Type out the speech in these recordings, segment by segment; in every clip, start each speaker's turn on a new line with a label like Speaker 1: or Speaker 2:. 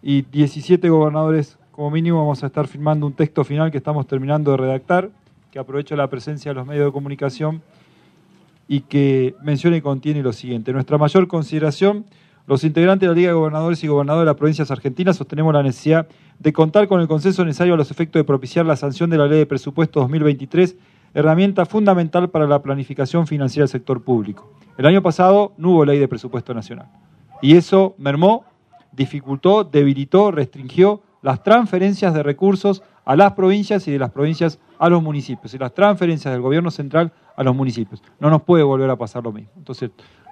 Speaker 1: y 17 gobernadores como mínimo vamos a estar firmando un texto final que estamos terminando de redactar, que aprovecho la presencia de los medios de comunicación y que menciona y contiene lo siguiente. Nuestra mayor consideración, los integrantes de la Liga de Gobernadores y Gobernadores de las provincias argentinas sostenemos la necesidad de contar con el consenso necesario a los efectos de propiciar la sanción de la Ley de Presupuesto 2023, herramienta fundamental para la planificación financiera del sector público. El año pasado no hubo Ley de Presupuesto Nacional y eso mermó, dificultó, debilitó, restringió las transferencias de recursos a las provincias y de las provincias a los municipios y las transferencias del gobierno central a los municipios. No nos puede volver a pasar lo mismo. Entonces,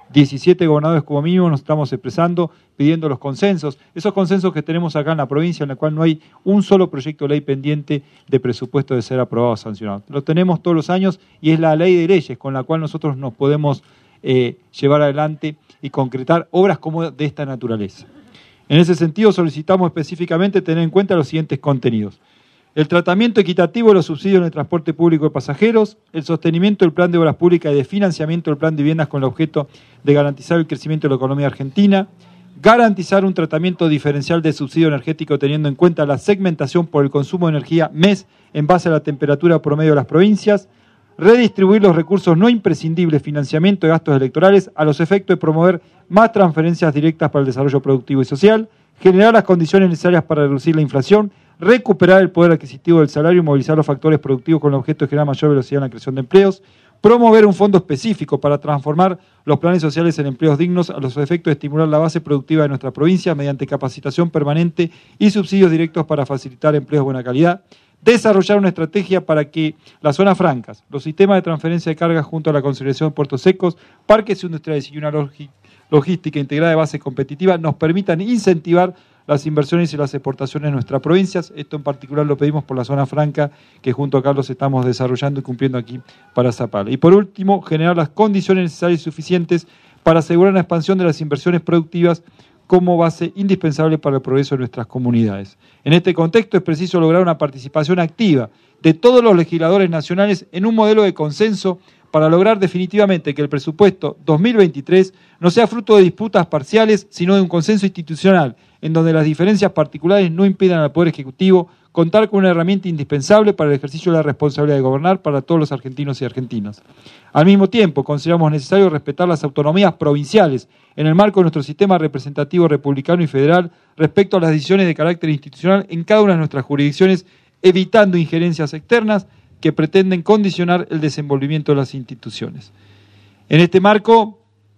Speaker 1: 17 gobernadores como mínimo nos estamos expresando, pidiendo los consensos, esos consensos que tenemos acá en la provincia, en la cual no hay un solo proyecto de ley pendiente de presupuesto de ser aprobado o sancionado. Lo tenemos todos los años y es la ley de leyes con la cual nosotros nos podemos llevar adelante y concretar obras como de esta naturaleza. En ese sentido, solicitamos específicamente tener en cuenta los siguientes contenidos: el tratamiento equitativo de los subsidios en el transporte público de pasajeros, el sostenimiento del plan de obras públicas y de financiamiento del plan de viviendas con el objeto de garantizar el crecimiento de la economía argentina, garantizar un tratamiento diferencial de subsidio energético teniendo en cuenta la segmentación por el consumo de energía mes en base a la temperatura promedio de las provincias, redistribuir los recursos no imprescindibles, financiamiento de gastos electorales a los efectos de promover más transferencias directas para el desarrollo productivo y social, generar las condiciones necesarias para reducir la inflación, recuperar el poder adquisitivo del salario y movilizar los factores productivos con el objeto de generar mayor velocidad en la creación de empleos, promover un fondo específico para transformar los planes sociales en empleos dignos a los efectos de estimular la base productiva de nuestra provincia mediante capacitación permanente y subsidios directos para facilitar empleos de buena calidad, desarrollar una estrategia para que las zonas francas, los sistemas de transferencia de cargas junto a la consolidación de puertos secos, parques industriales y una logística integrada de base competitiva nos permitan incentivar las inversiones y las exportaciones en nuestras provincias. Esto en particular lo pedimos por la zona franca, que junto a Carlos estamos desarrollando y cumpliendo aquí para Zapala. Y por último, generar las condiciones necesarias y suficientes para asegurar una expansión de las inversiones productivas como base indispensable para el progreso de nuestras comunidades. En este contexto es preciso lograr una participación activa de todos los legisladores nacionales en un modelo de consenso para lograr definitivamente que el presupuesto 2023 no sea fruto de disputas parciales, sino de un consenso institucional, en donde las diferencias particulares no impidan al Poder Ejecutivo contar con una herramienta indispensable para el ejercicio de la responsabilidad de gobernar para todos los argentinos y argentinas. Al mismo tiempo, consideramos necesario respetar las autonomías provinciales en el marco de nuestro sistema representativo republicano y federal respecto a las decisiones de carácter institucional en cada una de nuestras jurisdicciones, evitando injerencias externas que pretenden condicionar el desenvolvimiento de las instituciones. En este marco,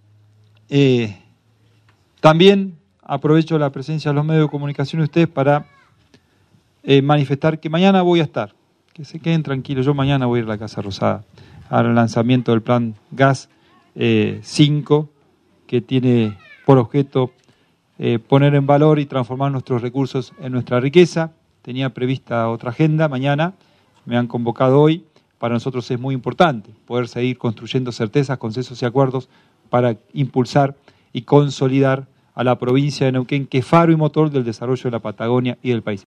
Speaker 1: también aprovecho la presencia de los medios de comunicación de ustedes para manifestar que mañana voy a estar, que se queden tranquilos, yo mañana voy a ir a la Casa Rosada al lanzamiento del plan Gas 5, que tiene por objeto poner en valor y transformar nuestros recursos en nuestra riqueza. Tenía prevista otra agenda mañana, me han convocado hoy. Para nosotros es muy importante poder seguir construyendo certezas, consensos y acuerdos para impulsar y consolidar a la provincia de Neuquén, que es faro y motor del desarrollo de la Patagonia y del país.